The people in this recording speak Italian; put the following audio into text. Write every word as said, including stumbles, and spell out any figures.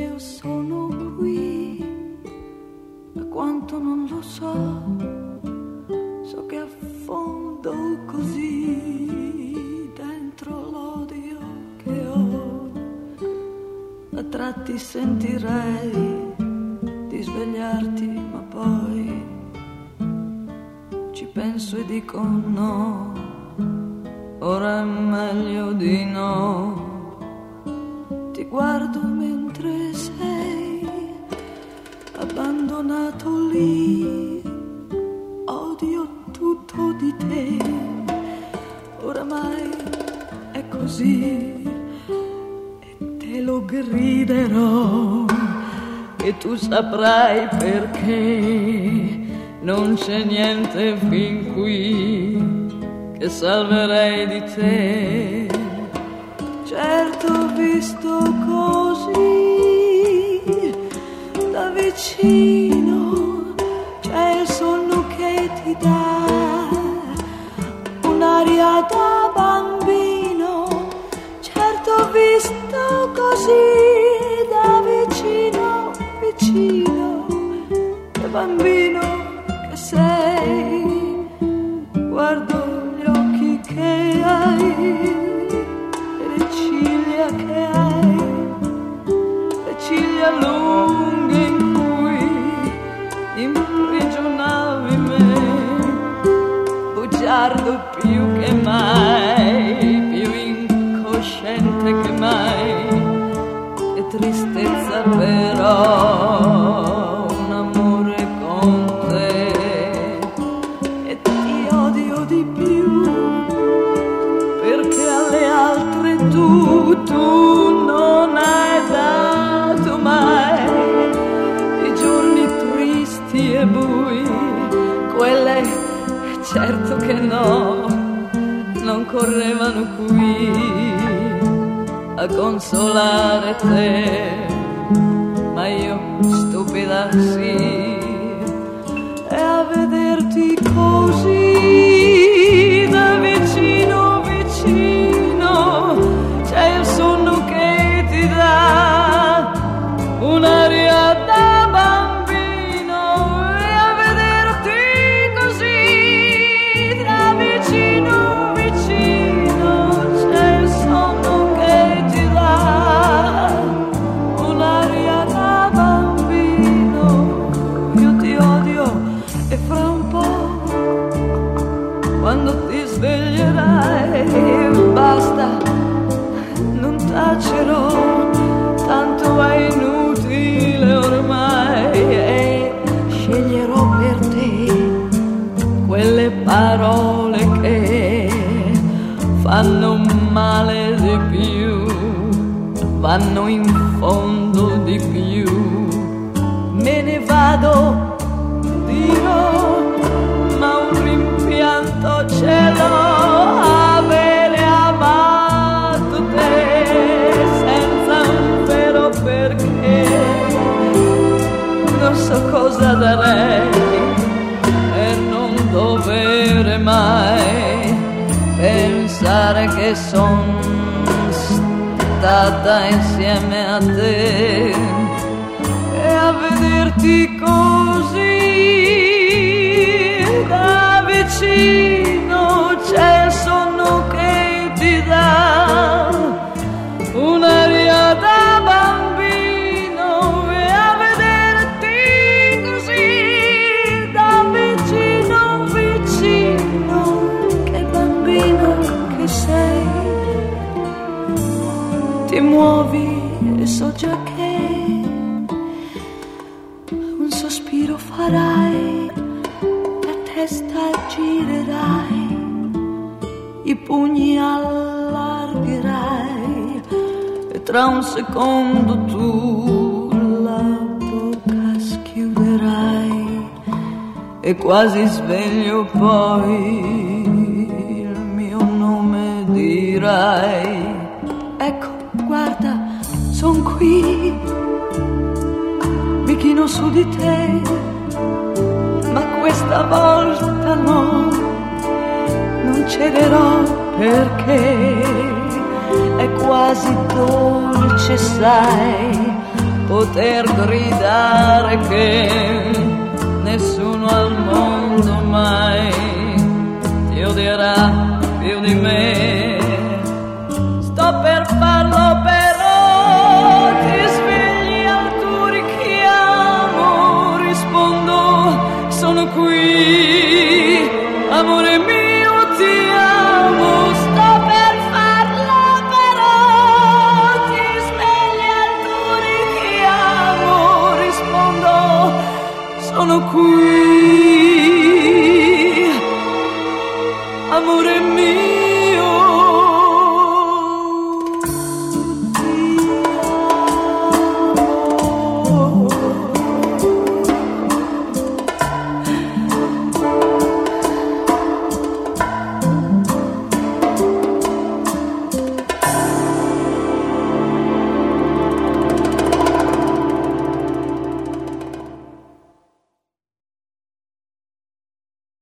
io sono qui, e quanto non lo so, so che affondo così dentro l'odio che ho. A tratti sentirei di svegliarti, ma poi ci penso e dico no, ora è meglio di no. Ti guardo mentre sei abbandonato lì, odio tutto di te, oramai è così e te lo griderò e tu saprai perché non c'è niente fin qui che salverei di te. Certo, visto così da vicino, c'è il sonno che ti dà un'aria da bambino. Certo, visto così da vicino, vicino, da bambino che sei, guardo gli occhi che hai, che hai, le ciglia lunghe in cui imprigionavi me, bugiardo più che mai, più incosciente che mai, che tristezza però un amore con te, e ti odio di più perché alle altre tu tu non hai dato mai i giorni tristi e bui, quelle certo che no, non correvano qui a consolare te, ma io stupida sì, e a vederti così da vicino vicino, c'è il sonno che ti dà un'aria da bambino, e a vederti così da vicino vicino, c'è il sonno che ti dà un'aria da bambino. Io ti odio e fra un po', quando ti sveglierai, basta, non tacerò, tanto è inutile ormai, e sceglierò per te quelle parole che fanno male di più, vanno in fondo di più. Me ne vado, dirò, ma un rimpianto ce l'ho, avere amato te senza un vero perché. Non so cosa darei per non dovere mai pensare che son stata insieme a te, e a vederti così da vicino, c'è il sonno che ti dà un'aria da bambino, e a vederti così da vicino vicino, che bambino che sei, ti muovi e so già che un sospiro farai, la testa girerai, i pugni allargherai, e tra un secondo tu la bocca schiuderai, e quasi sveglio poi il mio nome dirai. Ecco, guarda, son qui, mi chino su di te, ma questa volta no, non cederò perché è quasi dolce, sai, poter gridare che nessuno al mondo mai ti odierà più di me. Sto per farlo però ti svegli al tuo richiamo, rispondo sono qui, amore mio ti amo. Sto per farlo però ti svegli al tuo richiamo, rispondo sono qui.